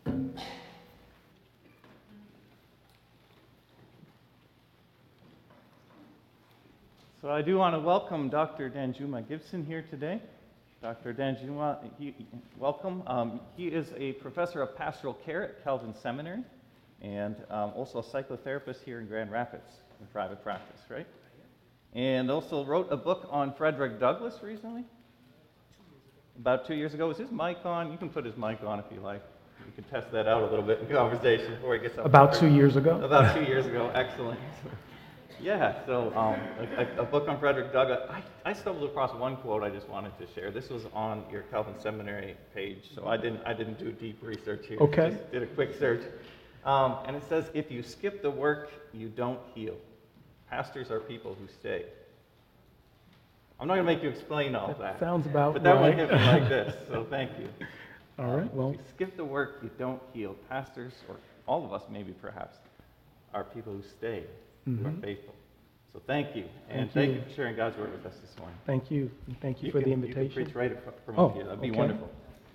So I do want to welcome Dr. Danjuma Gibson here today. Dr. Danjuma, welcome. He is a professor of pastoral care at Calvin Seminary and also a psychotherapist here in Grand Rapids in private practice, right? And also wrote a book on Frederick Douglass recently. About 2 years ago. Is his mic on? You can put his mic on if you like. We can test that out a little bit in conversation before he gets up. About 2 years ago? About 2 years ago. Excellent. Yeah, so a book on Frederick Douglass. I stumbled across one quote I just wanted to share. This was on your Calvin Seminary page, so I didn't do deep research here. Okay. Just did a quick search. And it says, if you skip the work, you don't heal. Pastors are people who stay. I'm not going to make you explain all that. Sounds about But that right. one hit me like this, so thank you. All right, well. If you skip the work, you don't heal. Pastors, or all of us maybe perhaps, are people who stay, who are faithful. So thank you. And thank you for sharing God's word with us this morning. Thank you. And thank you for the invitation. You can preach right from up here. That'd be wonderful.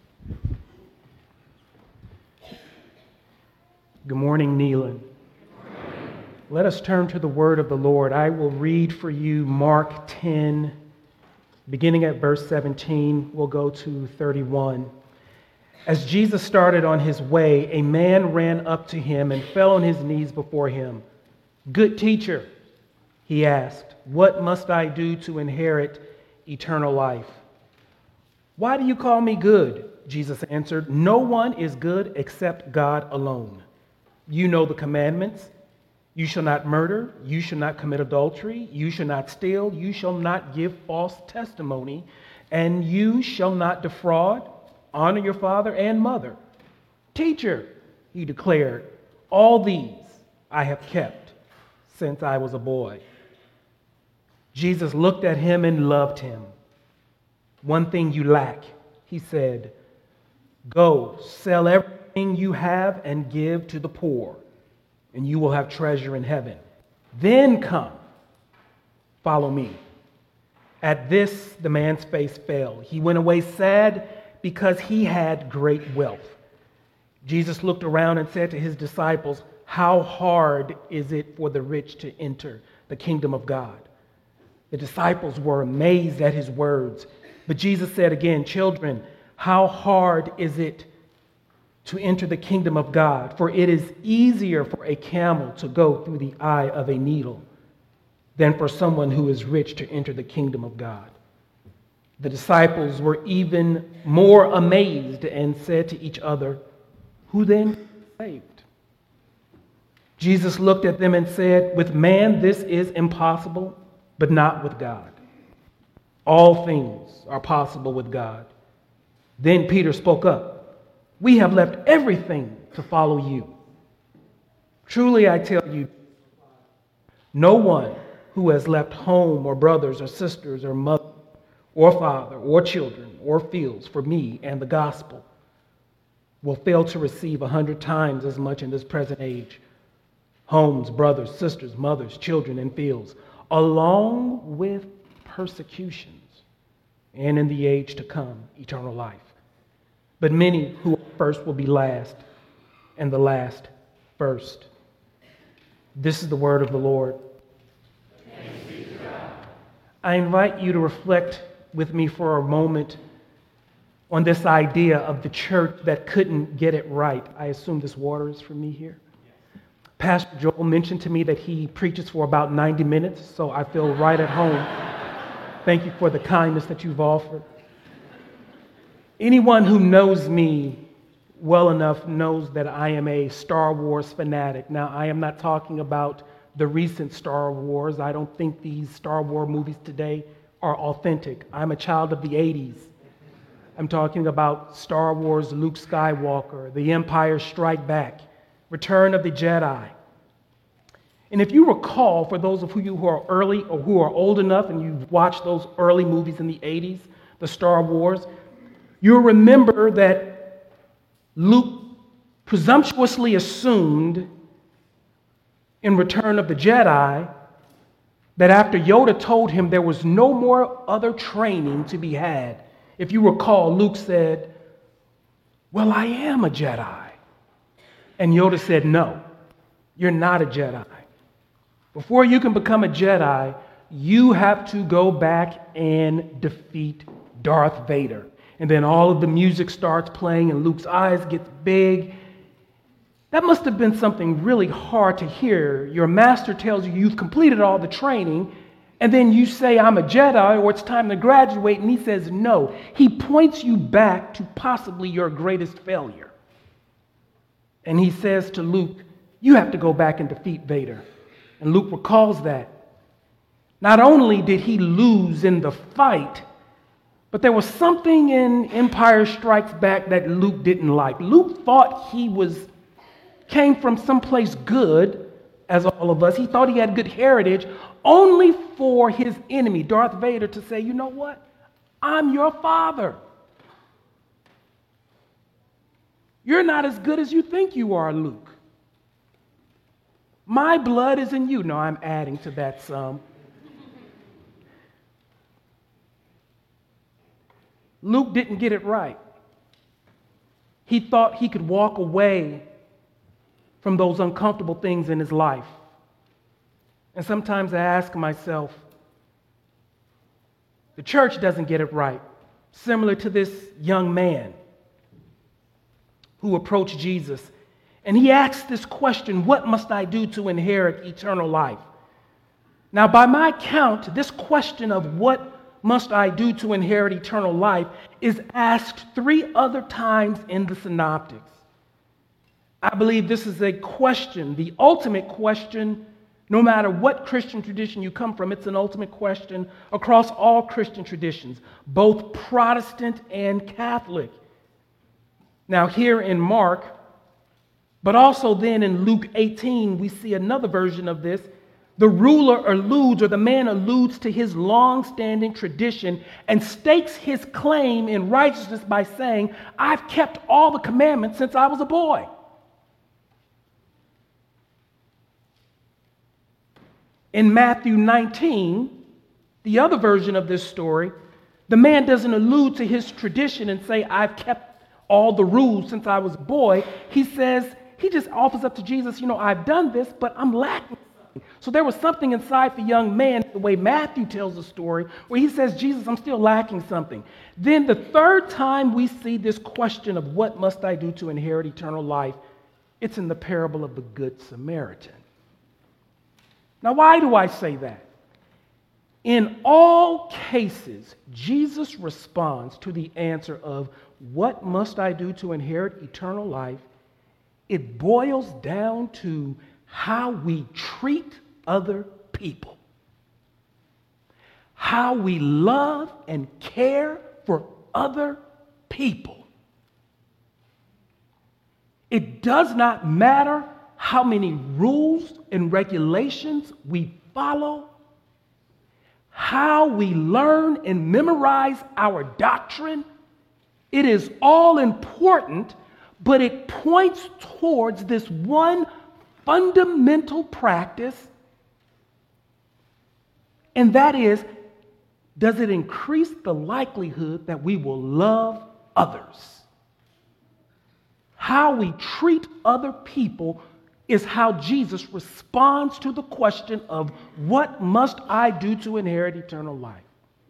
Good morning, Neelan. Let us turn to the word of the Lord. I will read for you Mark 10, beginning at verse 17. We'll go to 31. As Jesus started on his way, a man ran up to him and fell on his knees before him. "Good teacher," he asked, "what must I do to inherit eternal life?" "Why do you call me good?" Jesus answered. "No one is good except God alone. You know the commandments. You shall not murder. You shall not commit adultery. You shall not steal. You shall not give false testimony. And you shall not defraud. Honor your father and mother." "Teacher," he declared, "all these I have kept since I was a boy." Jesus looked at him and loved him. "One thing you lack," he said. "Go, sell everything you have and give to the poor, and you will have treasure in heaven. Then come, follow me." At this, the man's face fell. He went away sad because he had great wealth. Jesus looked around and said to his disciples, "How hard is it for the rich to enter the kingdom of God?" The disciples were amazed at his words. But Jesus said again, "Children, how hard is it to enter the kingdom of God? For it is easier for a camel to go through the eye of a needle than for someone who is rich to enter the kingdom of God." The disciples were even more amazed and said to each other, "Who then is saved?" Jesus looked at them and said, "With man this is impossible, but not with God. All things are possible with God." Then Peter spoke up, "We have left everything to follow you." "Truly I tell you, no one who has left home or brothers or sisters or mother or father or children or fields for me and the gospel will fail to receive 100 times as much in this present age, homes, brothers, sisters, mothers, children, and fields, along with persecutions, and in the age to come, eternal life. But many who are first will be last, and the last first." This is the word of the Lord. Thanks be to God. I invite you to reflect with me for a moment on this idea of the church that couldn't get it right. I assume this water is for me here. Pastor Joel mentioned to me that he preaches for about 90 minutes, so I feel right at home. Thank you for the kindness that you've offered. Anyone who knows me well enough knows that I am a Star Wars fanatic. Now, I am not talking about the recent Star Wars. I don't think these Star Wars movies today are authentic. I'm a child of the 80s. I'm talking about Star Wars, Luke Skywalker, The Empire Strikes Back, Return of the Jedi. And if you recall, for those of you who are early or who are old enough and you've watched those early movies in the 80s, the Star Wars, you'll remember that Luke presumptuously assumed in Return of the Jedi that after Yoda told him there was no more other training to be had, if you recall, Luke said, "Well, I am a Jedi." And Yoda said, no, you're not a Jedi. Before you can become a Jedi, you have to go back and defeat Darth Vader. And then all of the music starts playing and Luke's eyes get big. That must have been something really hard to hear. Your master tells you you've completed all the training, and then you say, I'm a Jedi, or it's time to graduate, and he says no. He points you back to possibly your greatest failure. And he says to Luke, you have to go back and defeat Vader. And Luke recalls that. Not only did he lose in the fight, but there was something in Empire Strikes Back that Luke didn't like. Luke thought he came from someplace good, as all of us. He thought he had good heritage, only for his enemy, Darth Vader, to say, you know what? I'm your father. You're not as good as you think you are, Luke. My blood is in you. No, I'm adding to that some. Luke didn't get it right. He thought he could walk away from those uncomfortable things in his life. And sometimes I ask myself, the church doesn't get it right. Similar to this young man who approached Jesus. And he asked this question, what must I do to inherit eternal life? Now, by my count, this question of what must I do to inherit eternal life is asked 3 other times in the Synoptics. I believe this is a question, the ultimate question, no matter what Christian tradition you come from, it's an ultimate question across all Christian traditions, both Protestant and Catholic. Now, here in Mark, but also then in Luke 18, we see another version of this. The ruler alludes, or the man alludes to his long-standing tradition and stakes his claim in righteousness by saying, I've kept all the commandments since I was a boy. In Matthew 19, the other version of this story, the man doesn't allude to his tradition and say, I've kept all the rules since I was a boy. He just offers up to Jesus, I've done this, but I'm lacking. So there was something inside the young man, the way Matthew tells the story, where he says, Jesus, I'm still lacking something. Then the third time we see this question of what must I do to inherit eternal life, it's in the parable of the Good Samaritan. Now, why do I say that? In all cases, Jesus responds to the answer of what must I do to inherit eternal life? It boils down to how we treat other people, how we love and care for other people. It does not matter how many rules and regulations we follow, how we learn and memorize our doctrine. It is all important, but it points towards this one fundamental practice, and that is, does it increase the likelihood that we will love others? How we treat other people is how Jesus responds to the question of what must I do to inherit eternal life?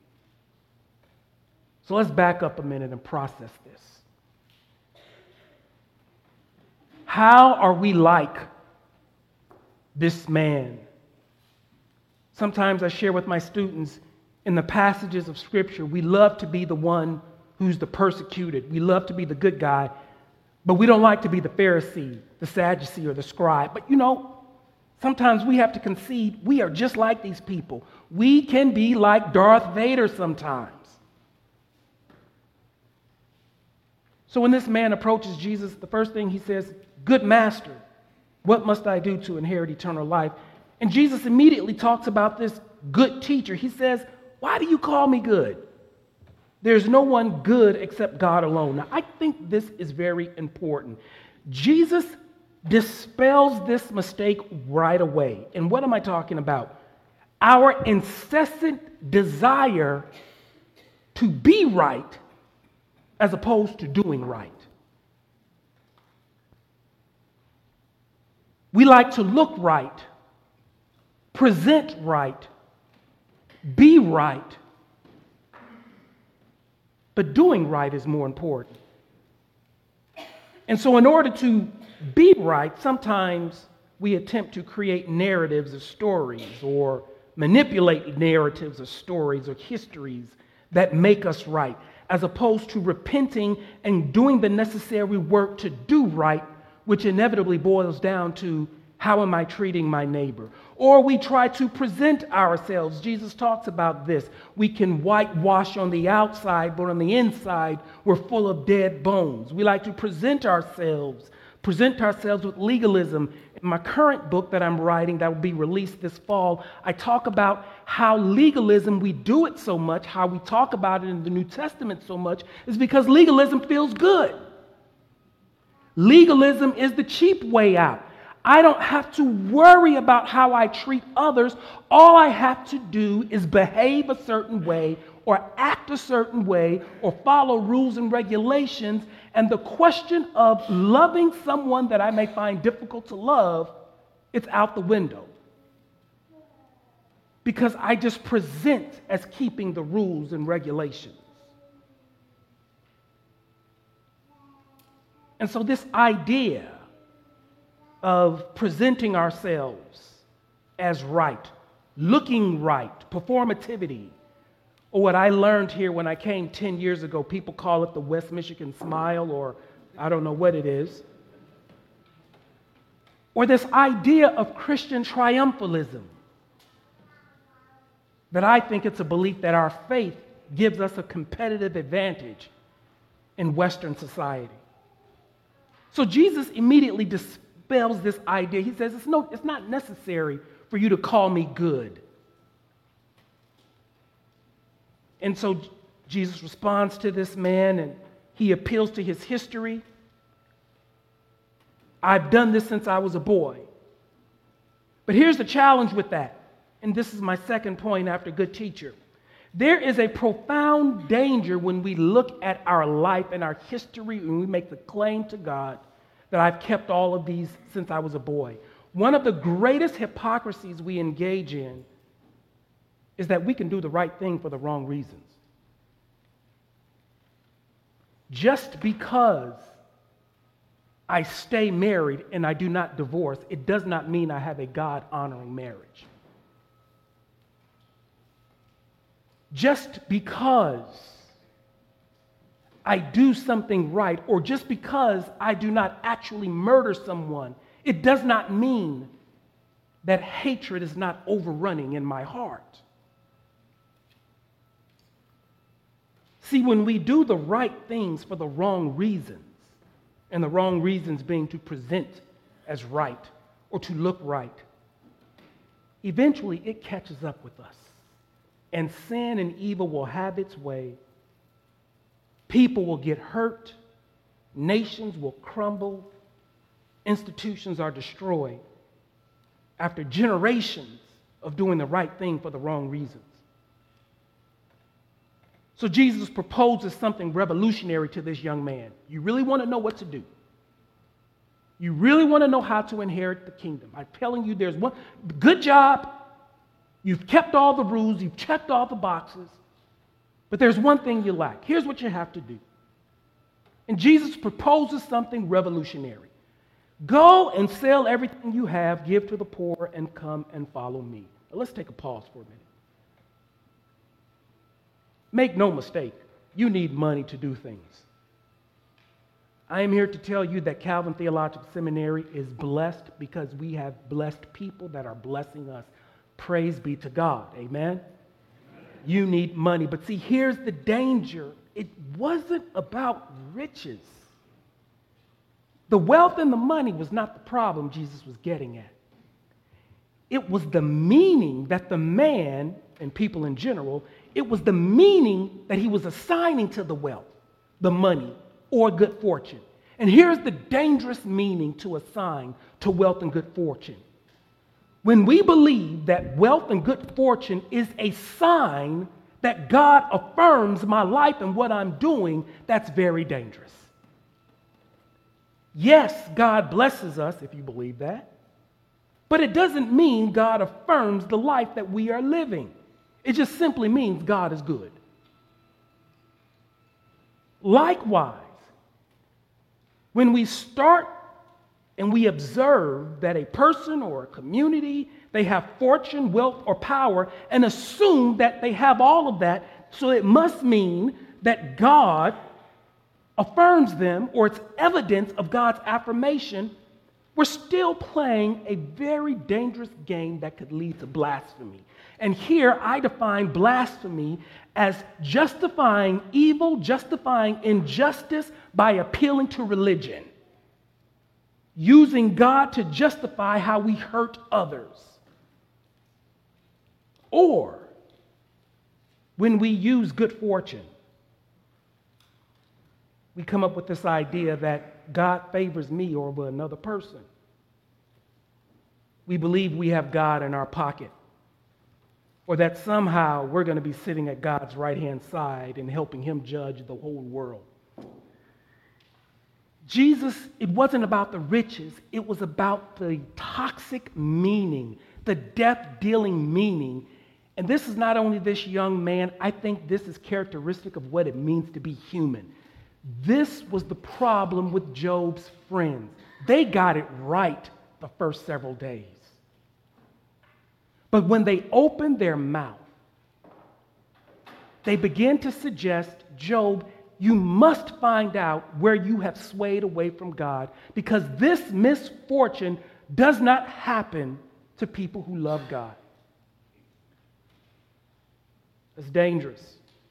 So let's back up a minute and process this. How are we like this man? Sometimes I share with my students in the passages of Scripture, we love to be the one who's the persecuted. We love to be the good guy, but we don't like to be the Pharisee, the Sadducee, or the scribe. But sometimes we have to concede we are just like these people. We can be like Darth Vader sometimes. So when this man approaches Jesus, the first thing he says, good master, what must I do to inherit eternal life? And Jesus immediately talks about this good teacher. He says, why do you call me good? There's no one good except God alone. Now, I think this is very important. Jesus dispels this mistake right away. And what am I talking about? Our incessant desire to be right as opposed to doing right. We like to look right, present right, be right. But doing right is more important. And so in order to be right, sometimes we attempt to create narratives of stories or manipulate narratives of stories or histories that make us right, as opposed to repenting and doing the necessary work to do right, which inevitably boils down to, how am I treating my neighbor? Or we try to present ourselves. Jesus talks about this. We can whitewash on the outside, but on the inside, we're full of dead bones. We like to present ourselves with legalism. In my current book that I'm writing, that will be released this fall, I talk about how legalism, we do it so much, how we talk about it in the New Testament so much, is because legalism feels good. Legalism is the cheap way out. I don't have to worry about how I treat others. All I have to do is behave a certain way or act a certain way or follow rules and regulations. And the question of loving someone that I may find difficult to love, it's out the window. Because I just present as keeping the rules and regulations. And so this idea of presenting ourselves as right, looking right, performativity, or what I learned here when I came 10 years ago, people call it the West Michigan smile, or I don't know what it is. Or this idea of Christian triumphalism, that I think it's a belief that our faith gives us a competitive advantage in Western society. So Jesus immediately dispels this idea. He says, it's not necessary for you to call me good. And so Jesus responds to this man, and he appeals to his history. I've done this since I was a boy. But here's the challenge with that, and this is my second point after good teacher. There is a profound danger when we look at our life and our history and we make the claim to God that I've kept all of these since I was a boy. One of the greatest hypocrisies we engage in is that we can do the right thing for the wrong reasons. Just because I stay married and I do not divorce, it does not mean I have a God-honoring marriage. Just because I do something right, or just because I do not actually murder someone, it does not mean that hatred is not overrunning in my heart. See, when we do the right things for the wrong reasons, and the wrong reasons being to present as right or to look right, eventually it catches up with us. And sin and evil will have its way. People will get hurt. Nations will crumble. Institutions are destroyed after generations of doing the right thing for the wrong reasons. So Jesus proposes something revolutionary to this young man. You really want to know what to do? You really want to know how to inherit the kingdom? I'm telling you, there's one good job. You've kept all the rules. You've checked all the boxes. But there's one thing you lack. Here's what you have to do. And Jesus proposes something revolutionary. Go and sell everything you have, give to the poor, and come and follow me. Now, let's take a pause for a minute. Make no mistake, you need money to do things. I am here to tell you that Calvin Theological Seminary is blessed because we have blessed people that are blessing us. Praise be to God. Amen? You need money. But see, here's the danger. It wasn't about riches. The wealth and the money was not the problem Jesus was getting at. It was the meaning that the man, and people in general, it was the meaning that he was assigning to the wealth, the money, or good fortune. And here's the dangerous meaning to assign to wealth and good fortune. When we believe that wealth and good fortune is a sign that God affirms my life and what I'm doing, that's very dangerous. Yes, God blesses us, if you believe that. But it doesn't mean God affirms the life that we are living. It just simply means God is good. Likewise, when we start and we observe that a person or a community, they have fortune, wealth, or power, and assume that they have all of that, so it must mean that God affirms them, or it's evidence of God's affirmation, we're still playing a very dangerous game that could lead to blasphemy. And here I define blasphemy as justifying evil, justifying injustice by appealing to religion, using God to justify how we hurt others. Or when we use good fortune, we come up with this idea that God favors me over another person. We believe we have God in our pocket, or that somehow we're going to be sitting at God's right-hand side and helping him judge the whole world. Jesus, it wasn't about the riches, it was about the toxic meaning, the death-dealing meaning. And this is not only this young man, I think this is characteristic of what it means to be human. This was the problem with Job's friends. They got it right the first several days. But when they opened their mouth, they began to suggest, Job, you must find out where you have swayed away from God, because this misfortune does not happen to people who love God. It's dangerous.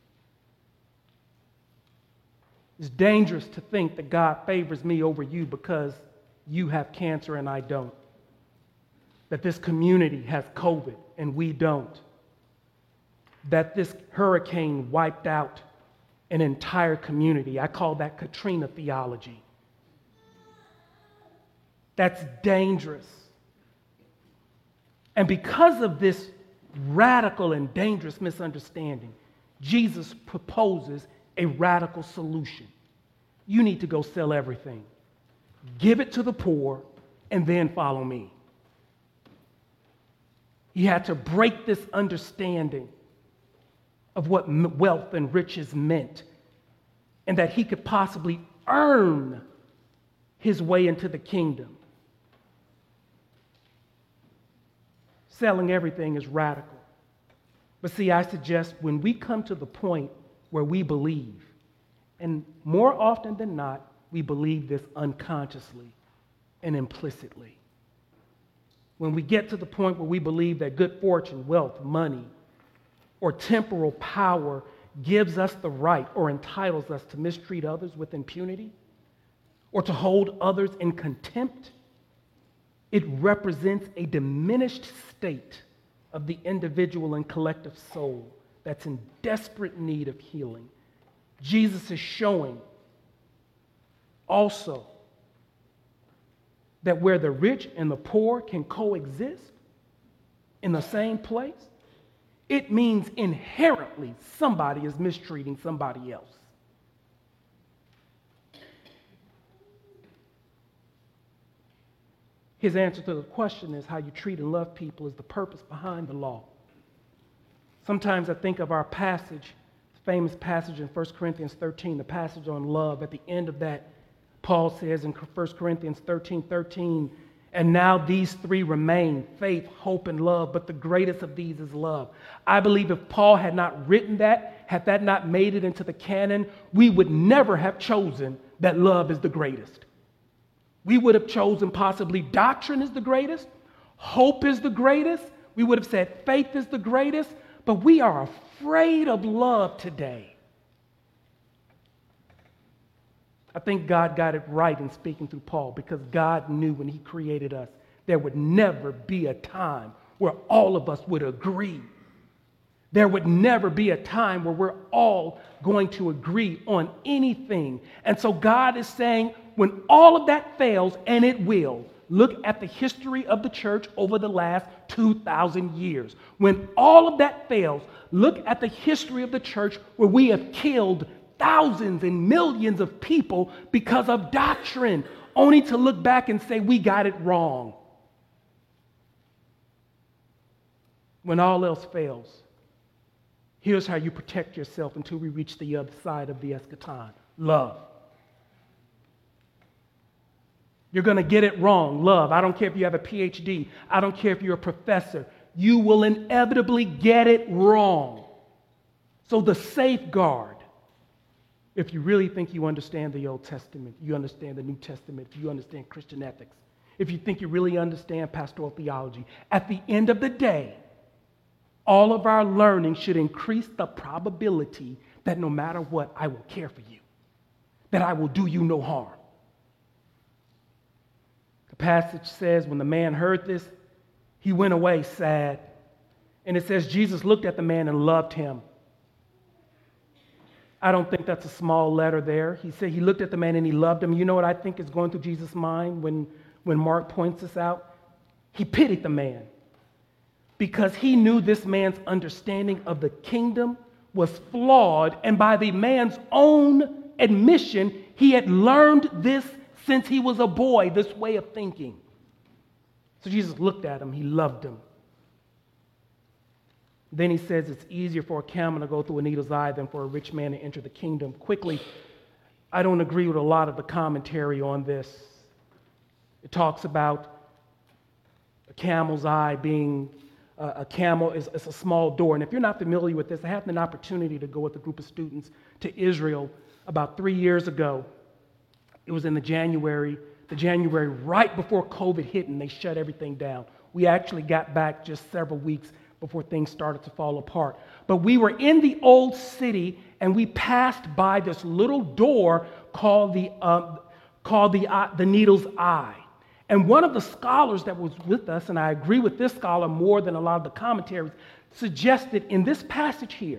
It's dangerous to think that God favors me over you because you have cancer and I don't. That this community has COVID and we don't. That this hurricane wiped out an entire community. I call that Katrina theology. That's dangerous. And because of this radical and dangerous misunderstanding, Jesus proposes a radical solution. You need to go sell everything, give it to the poor, and then follow me. He had to break this understanding of what wealth and riches meant, and that he could possibly earn his way into the kingdom. Selling everything is radical. But see, I suggest when we come to the point where we believe, and more often than not, we believe this unconsciously and implicitly. When we get to the point where we believe that good fortune, wealth, money, or temporal power gives us the right or entitles us to mistreat others with impunity, or to hold others in contempt, it represents a diminished state of the individual and collective soul that's in desperate need of healing. Jesus is showing also that where the rich and the poor can coexist in the same place, it means inherently somebody is mistreating somebody else. His answer to the question is how you treat and love people is the purpose behind the law. Sometimes I think of our passage, the famous passage in 1 Corinthians 13, the passage on love. At the end of that, Paul says in 1 Corinthians 13:13, and now these three remain, faith, hope, and love, but the greatest of these is love. I believe if Paul had not written that, had that not made it into the canon, we would never have chosen that love is the greatest. We would have chosen possibly doctrine is the greatest, hope is the greatest, we would have said faith is the greatest, but we are afraid of love today. I think God got it right in speaking through Paul, because God knew when he created us there would never be a time where all of us would agree. There would never be a time where we're all going to agree on anything. And so God is saying, when all of that fails, and it will, look at the history of the church over the last 2,000 years. When all of that fails, look at the history of the church where we have killed thousands and millions of people because of doctrine, only to look back and say we got it wrong. when all else fails, here's how you protect yourself until we reach the other side of the eschaton. Love. You're going to get it wrong. Love. I don't care if you have a PhD. I don't care if you're a professor. You will inevitably get it wrong. So the safeguard, if you really think you understand the Old Testament, you understand the New Testament, if you understand Christian ethics, if you think you really understand pastoral theology, at the end of the day, all of our learning should increase the probability that no matter what, I will care for you, that I will do you no harm. The passage says when the man heard this, he went away sad. And it says Jesus looked at the man and loved him. I don't think that's a small letter there. He said he looked at the man and he loved him. You know what I think is going through Jesus' mind when Mark points this out? He pitied the man because he knew this man's understanding of the kingdom was flawed, and by the man's own admission, he had learned this since he was a boy, this way of thinking. So Jesus looked at him, he loved him. Then he says it's easier for a camel to go through a needle's eye than for a rich man to enter the kingdom. Quickly, I don't agree with a lot of the commentary on this. It talks about a camel's eye being, a camel is a small door. And if you're not familiar with this, I had an opportunity to go with a group of students to Israel about 3 years ago. It was in the January right before COVID hit and they shut everything down. We actually got back just several weeks before things started to fall apart. But we were in the old city and we passed by this little door called the Needle's Eye. And one of the scholars that was with us, and I agree with this scholar more than a lot of the commentaries, suggested in this passage here,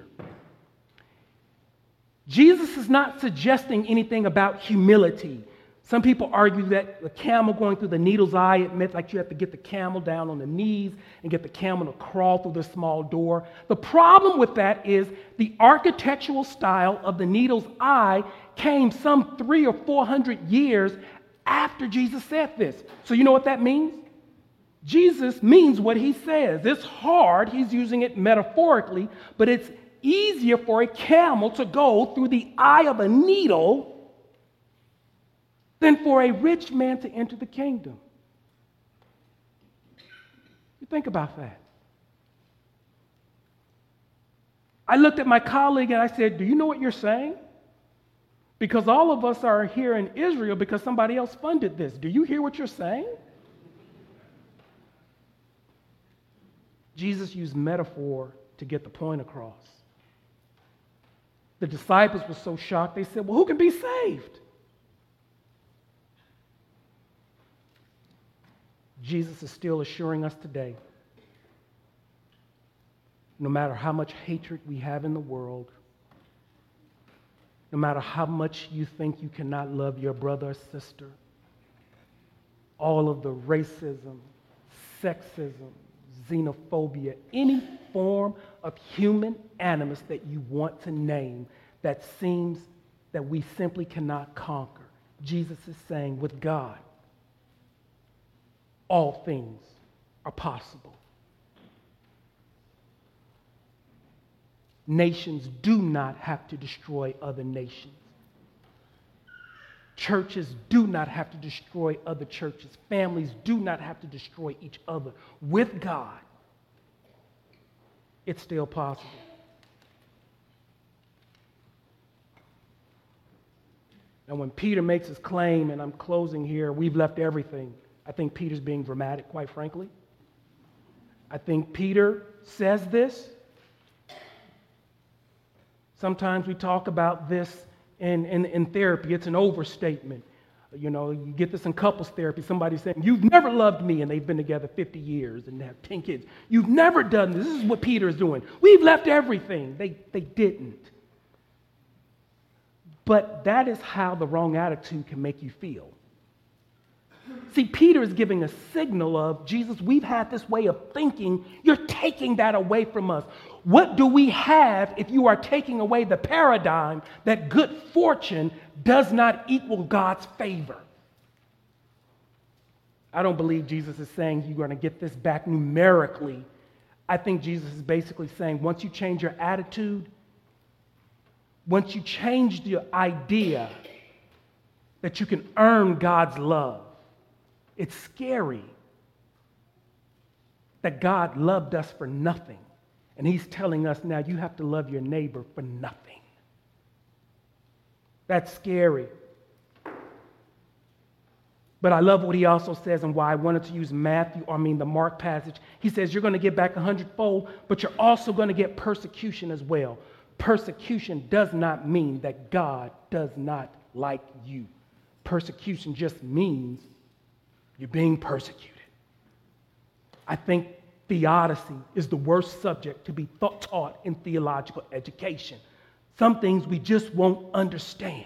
Jesus is not suggesting anything about humility. Some people argue that the camel going through the needle's eye, it meant like you have to get the camel down on the knees and get the camel to crawl through this small door. The problem with that is the architectural style of the needle's eye came some 300 or 400 years after Jesus said this. So you know what that means? Jesus means what he says. It's hard, he's using it metaphorically, but it's easier for a camel to go through the eye of a needle than for a rich man to enter the kingdom. You think about that. I looked at my colleague and I said, do you know what you're saying? Because all of us are here in Israel because somebody else funded this. Do you hear what you're saying? Jesus used metaphor to get the point across. The disciples were so shocked, they said, well, who can be saved? Jesus is still assuring us today, no matter how much hatred we have in the world, no matter how much you think you cannot love your brother or sister, all of the racism, sexism, xenophobia, any form of human animus that you want to name that seems that we simply cannot conquer. Jesus is saying, with God, all things are possible. Nations do not have to destroy other nations. Churches do not have to destroy other churches. Families do not have to destroy each other. With God, it's still possible. And when Peter makes his claim, and I'm closing here, we've left everything. I think Peter's being dramatic, quite frankly. I think Peter says this. Sometimes we talk about this in therapy. It's an overstatement. You know, you get this in couples therapy. Somebody's saying, you've never loved me, and they've been together 50 years and have 10 kids. You've never done this. This is what Peter is doing. We've left everything. They didn't. But that is how the wrong attitude can make you feel. See, Peter is giving a signal of, Jesus, we've had this way of thinking. You're taking that away from us. What do we have if you are taking away the paradigm that good fortune does not equal God's favor? I don't believe Jesus is saying you're going to get this back numerically. I think Jesus is basically saying once you change your attitude, once you change the idea that you can earn God's love, it's scary that God loved us for nothing. And he's telling us now you have to love your neighbor for nothing. That's scary. But I love what he also says and why I wanted to use the Mark passage. He says you're going to get back 100-fold, but you're also going to get persecution as well. Persecution does not mean that God does not like you. Persecution just means you're being persecuted. I think theodicy is the worst subject to be taught in theological education. Some things we just won't understand.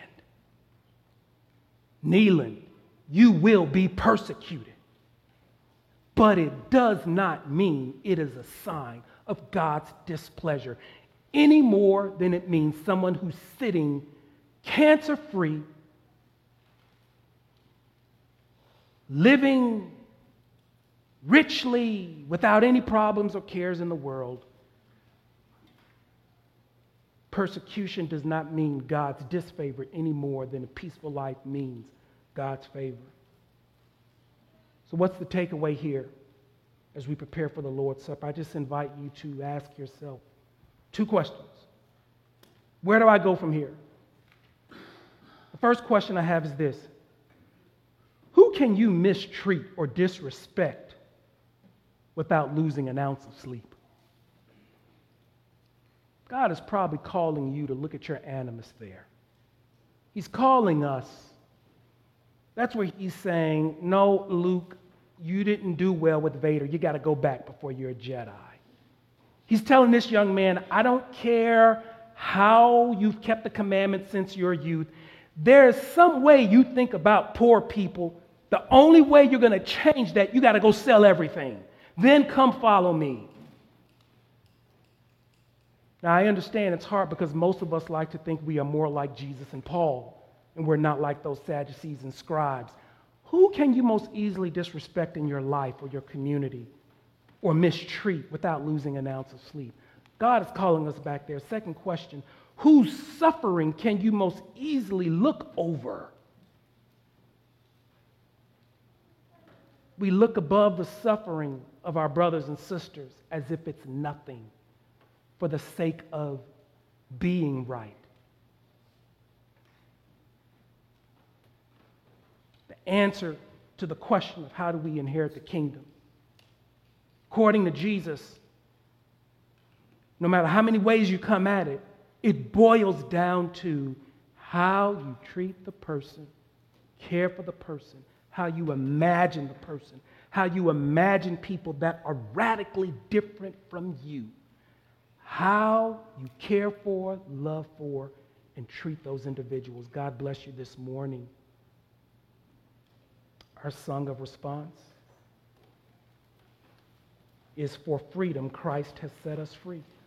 Neelan, you will be persecuted. But it does not mean it is a sign of God's displeasure any more than it means someone who's sitting cancer-free, living richly without any problems or cares in the world. Persecution does not mean God's disfavor any more than a peaceful life means God's favor. So what's the takeaway here as we prepare for the Lord's Supper? I just invite you to ask yourself 2 questions. Where do I go from here? The first question I have is this: who can you mistreat or disrespect without losing an ounce of sleep? God is probably calling you to look at your animus there. He's calling us. That's where he's saying, no, Luke, you didn't do well with Vader. You got to go back before you're a Jedi. He's telling this young man, I don't care how you've kept the commandments since your youth. There's some way you think about poor people. The only way you're going to change that, you got to go sell everything. Then come follow me. Now, I understand it's hard because most of us like to think we are more like Jesus and Paul, and we're not like those Sadducees and scribes. Who can you most easily disrespect in your life or your community or mistreat without losing an ounce of sleep? God is calling us back there. Second question, whose suffering can you most easily look over? We look above the suffering of our brothers and sisters as if it's nothing for the sake of being right. The answer to the question of how do we inherit the kingdom, according to Jesus, no matter how many ways you come at it, it boils down to how you treat the person, care for the person, how you imagine the person, how you imagine people that are radically different from you, how you care for, love for, and treat those individuals. God bless you this morning. Our song of response is, for freedom Christ has set us free.